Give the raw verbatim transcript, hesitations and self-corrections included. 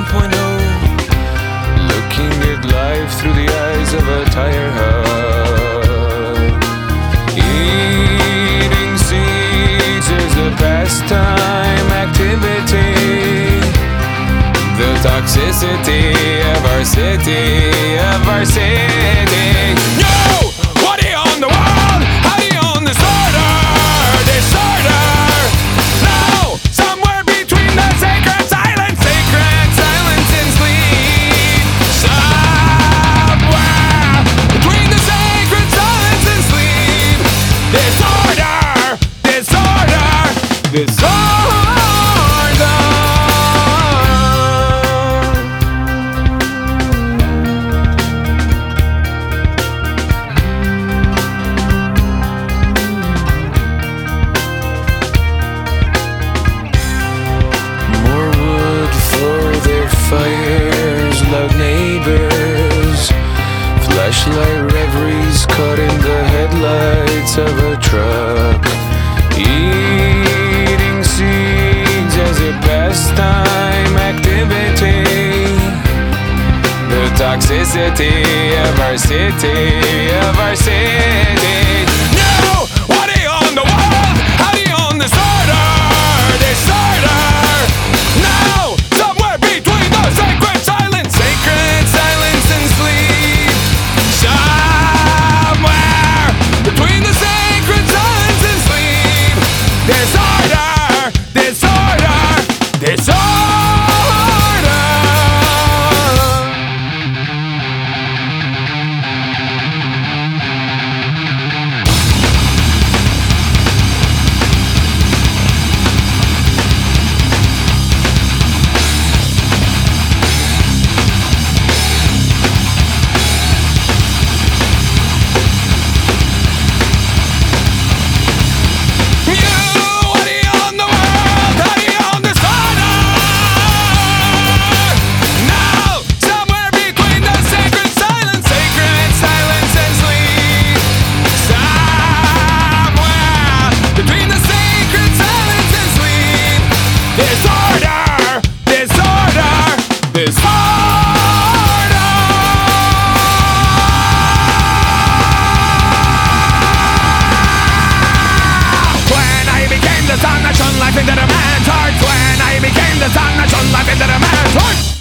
point oh, looking at life through the eyes of a tire hub. Eating seeds is a pastime activity. The toxicity of our city, of our city. Yo! What do you own the world? How do you own disorder? Disorder! No! Somewhere between the sacred silence, sacred silence and sleep. Somewhere between the sacred silence and sleep. Disorder! Disorder! Disorder! Fires, loud neighbors, flashlight reveries caught in the headlights of a truck. Eating seeds as a pastime activity. The toxicity of our city, of our city. No! What do you own the world? How do you own disorder? Disorder! No! Sacred silence, sacred silence and sleep. Somewhere between the sacred silence and sleep. Disorder, disorder, disorder. Into the man's heart. When I became the sun that shone life into the man's heart.